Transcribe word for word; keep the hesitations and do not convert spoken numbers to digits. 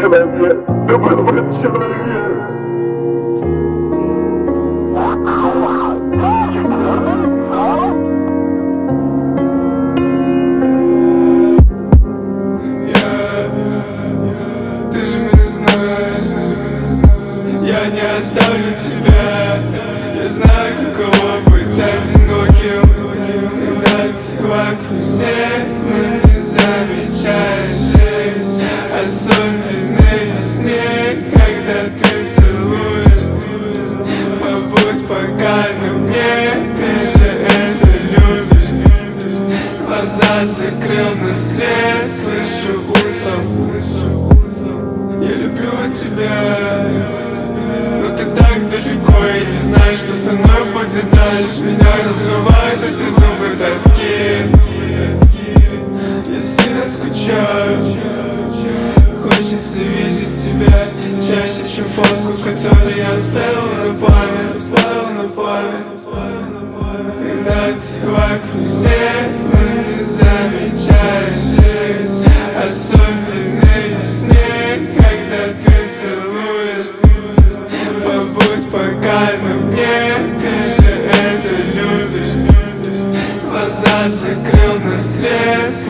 человек, ты был бы человек. Я не оставлю тебя. Я знаю, каково быть одиноким, когда ты вокруг всех, но не замечаешь жизнь. Особенный снег, когда ты целуешь. Побудь пока на мне, ты же это любишь. Глаза закрыл на свет, слышу утром. Я люблю тебя, но ты так далеко, я не знаю, что со мной будет дальше. Меня разрывают эти зубы тоски. Я сильно скучаю, хочется видеть тебя чаще, чем фотку, которую я оставил на память. Оставил на память. Когда ты вокруг всех, но не замечаешь жизнь. Особенный снег, когда ты целуешь. Побудь пока на мне, ты же это любишь. Глаза закрыл на свет.